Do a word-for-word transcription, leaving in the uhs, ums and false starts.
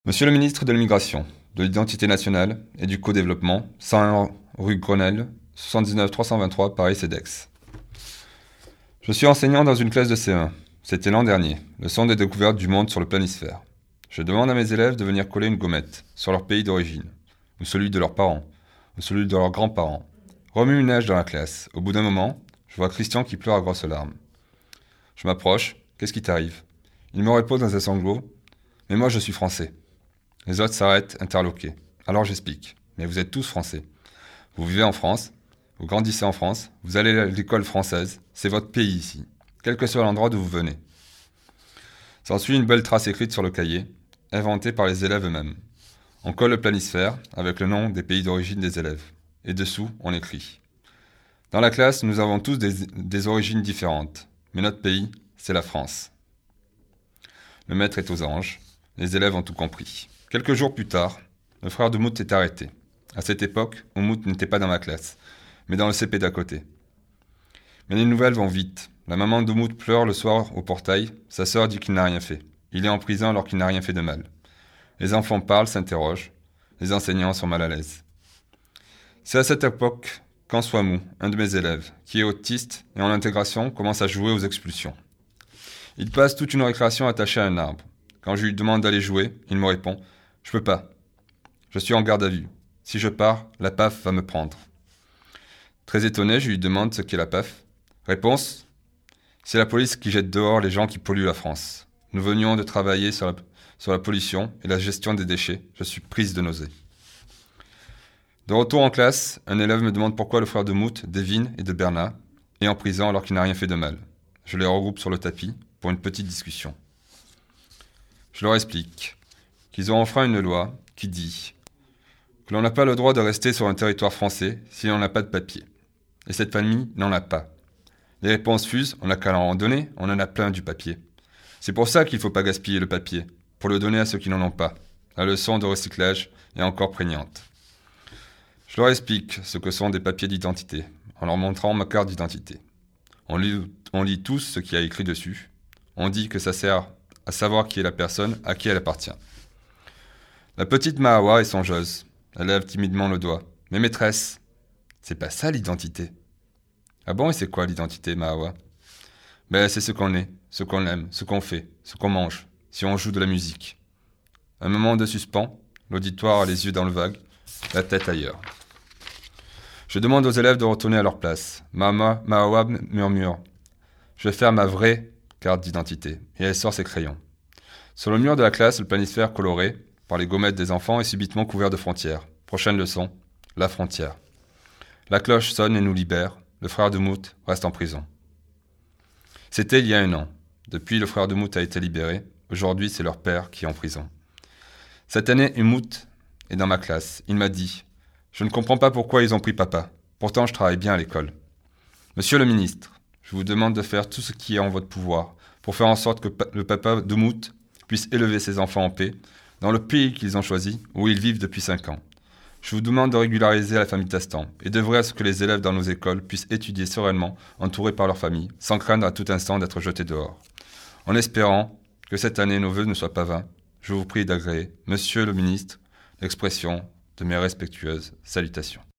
Monsieur le ministre de l'Immigration, de l'Identité nationale et du Co-développement, cent un rue Grenelle, soixante-dix-neuf trois cent vingt-trois, Paris-Cedex. Je suis enseignant dans une classe de C un. C'était l'an dernier, leçon des découvertes du monde sur le planisphère. Je demande à mes élèves de venir coller une gommette sur leur pays d'origine, ou celui de leurs parents, ou celui de leurs grands-parents. Remue-ménage dans la classe. Au bout d'un moment, je vois Christian qui pleure à grosses larmes. Je m'approche. Qu'est-ce qui t'arrive? Il me répond dans un sanglot. Mais moi je suis français. Les autres s'arrêtent, interloqués. Alors j'explique. Mais vous êtes tous français. Vous vivez en France, vous grandissez en France, vous allez à l'école française, c'est votre pays ici, quel que soit l'endroit d'où vous venez. S'ensuit une belle trace écrite sur le cahier, inventée par les élèves eux-mêmes. On colle le planisphère avec le nom des pays d'origine des élèves. Et dessous, on écrit. Dans la classe, nous avons tous des, des origines différentes, mais notre pays, c'est la France. Le maître est aux anges, les élèves ont tout compris. Quelques jours plus tard, le frère de Mout est arrêté. À cette époque, Mout n'était pas dans ma classe, mais dans le C P d'à côté. Mais les nouvelles vont vite. La maman de Mout pleure le soir au portail, sa sœur dit qu'il n'a rien fait. Il est en prison alors qu'il n'a rien fait de mal. Les enfants parlent, s'interrogent. Les enseignants sont mal à l'aise. C'est à cette époque qu'Ansois Mou, un de mes élèves, qui est autiste et en intégration, commence à jouer aux expulsions. Il passe toute une récréation attaché à un arbre. Quand je lui demande d'aller jouer, il me répond « Je peux pas. Je suis en garde à vue. Si je pars, la P A F va me prendre. » Très étonné, je lui demande ce qu'est la P A F. Réponse : c'est la police qui jette dehors les gens qui polluent la France. Nous venions de travailler sur la, sur la pollution et la gestion des déchets. Je suis prise de nausée. De retour en classe, un élève me demande pourquoi le frère de Mout, d'Evine et de Bernard est en prison alors qu'il n'a rien fait de mal. Je les regroupe sur le tapis pour une petite discussion. Je leur explique qu'ils ont enfreint une loi qui dit que l'on n'a pas le droit de rester sur un territoire français si l'on n'a pas de papier. Et cette famille n'en a pas. Les réponses fusent, on n'a qu'à leur en donner, on en a plein du papier. C'est pour ça qu'il ne faut pas gaspiller le papier, pour le donner à ceux qui n'en ont pas. La leçon de recyclage est encore prégnante. Je leur explique ce que sont des papiers d'identité, en leur montrant ma carte d'identité. On lit, on lit tous ce qu'il y a écrit dessus. On dit que ça sert à savoir qui est la personne, à qui elle appartient. La petite Mahawa est songeuse. Elle lève timidement le doigt. Mais maîtresse, c'est pas ça l'identité. Ah bon, et c'est quoi l'identité, Mahawa? Ben, c'est ce qu'on est, ce qu'on aime, ce qu'on fait, ce qu'on mange, si on joue de la musique. Un moment de suspens, l'auditoire a les yeux dans le vague, la tête ailleurs. Je demande aux élèves de retourner à leur place. Mama, Mahawa murmure. Je vais faire ma vraie carte d'identité. Et elle sort ses crayons. Sur le mur de la classe, le planisphère coloré par les gommettes des enfants est subitement couvert de frontières. Prochaine leçon, la frontière. La cloche sonne et nous libère. Le frère de Mout reste en prison. C'était il y a un an. Depuis, le frère de Mout a été libéré. Aujourd'hui, c'est leur père qui est en prison. Cette année, Mout est dans ma classe. Il m'a dit « Je ne comprends pas pourquoi ils ont pris papa. Pourtant, je travaille bien à l'école. » Monsieur le ministre, je vous demande de faire tout ce qui est en votre pouvoir pour faire en sorte que le papa de Mout puisse élever ses enfants en paix dans le pays qu'ils ont choisi, où ils vivent depuis cinq ans. Je vous demande de régulariser la famille Tastan et d'œuvrer à ce que les élèves dans nos écoles puissent étudier sereinement, entourés par leur famille, sans craindre à tout instant d'être jetés dehors. En espérant que cette année nos vœux ne soient pas vains, je vous prie d'agréer, Monsieur le ministre, l'expression de mes respectueuses salutations.